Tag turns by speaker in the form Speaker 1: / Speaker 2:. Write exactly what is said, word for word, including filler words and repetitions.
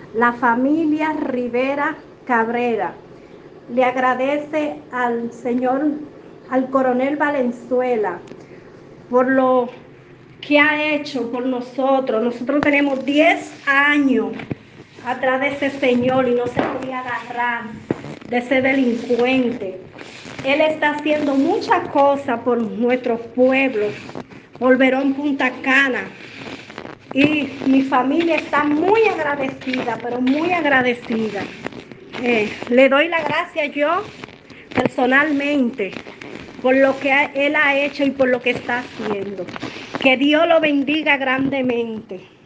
Speaker 1: La familia Rivera Cabrera le agradece al señor, al coronel Valenzuela, por lo que ha hecho por nosotros. Nosotros tenemos diez años atrás de ese señor y no se podía agarrar de ese delincuente. Él está haciendo muchas cosas por nuestros pueblos, por Verón Punta Cana. Y mi familia está muy agradecida, pero muy agradecida. Eh, le doy la gracia yo personalmente por lo que él ha hecho y por lo que está haciendo. Que Dios lo bendiga grandemente.